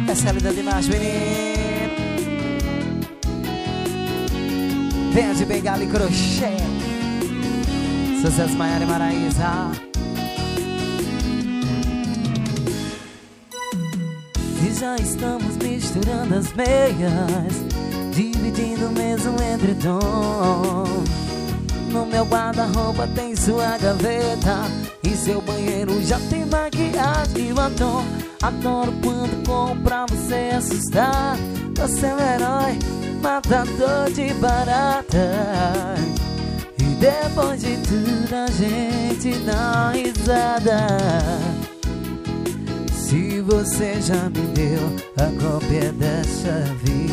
Essa é linda demais, menino. Venha de bengala e crochê. Sucesso Maiara e Maraísa. E já estamos misturando as meias, dividindo o mesmo edredom. No meu guarda-roupa tem sua gaveta, e seu banheiro já tem maquiagem e batom. Adoro quando compro pra você assustar. Você é um herói, matador de baratas. E depois de tudo a gente dá risada. Se você já me deu a cópia da chave,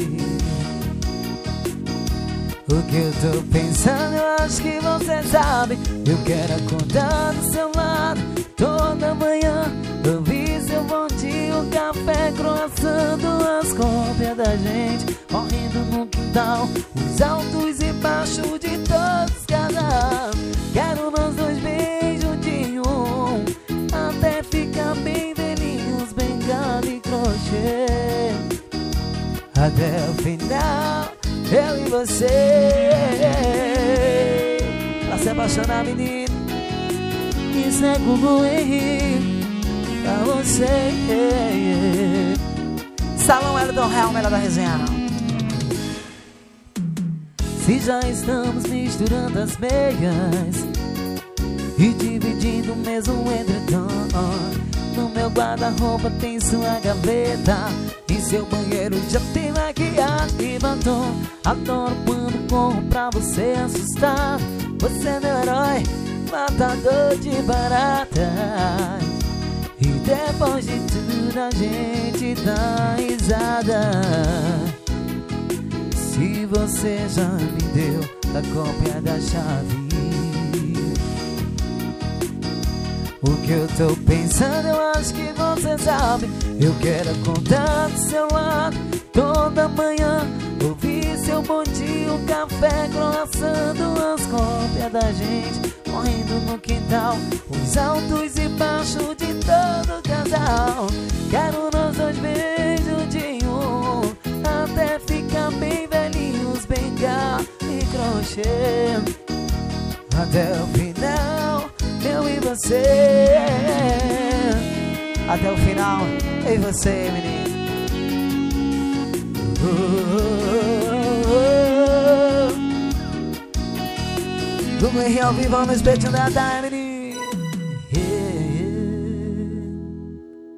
o que eu tô pensando eu acho que você sabe. Eu quero acordar do seu lado toda manhã, ouvir seu bom dia, o café, croissant, as cópias da gente correndo no quintal, os altos e baixos de todos os casais. Quero nós dois bem juntinhos, até ficar bem velhinhos, bengala e crochê. Até o final, eu e você. Pra se apaixonar, menino, isso é como Henrique pra você. Salão Elton Real, melhor da resenha. Se já estamos misturando as meias e dividindo o mesmo edredom. No meu guarda-roupa tem sua gaveta, e seu banheiro já tem maquiagem e batom. Adoro quando corro pra você assustar. Você é meu herói, matador de baratas. E depois de tudo a gente dá risada. Se você já me deu a cópia da chave, o que eu tô pensando eu acho que você sabe. Eu quero acordar do seu lado toda manhã, ouvir seu bom dia, o café, croissant, as cópias da gente correndo no quintal, os altos e baixos de todo casal. Quero nós dois bem juntinhos, até ficar bem velhinhos, bengala e crochê. Até o final, eu e você. Até o final, eu e você, menino. Do Henrique ao vivo no espetinho da Time.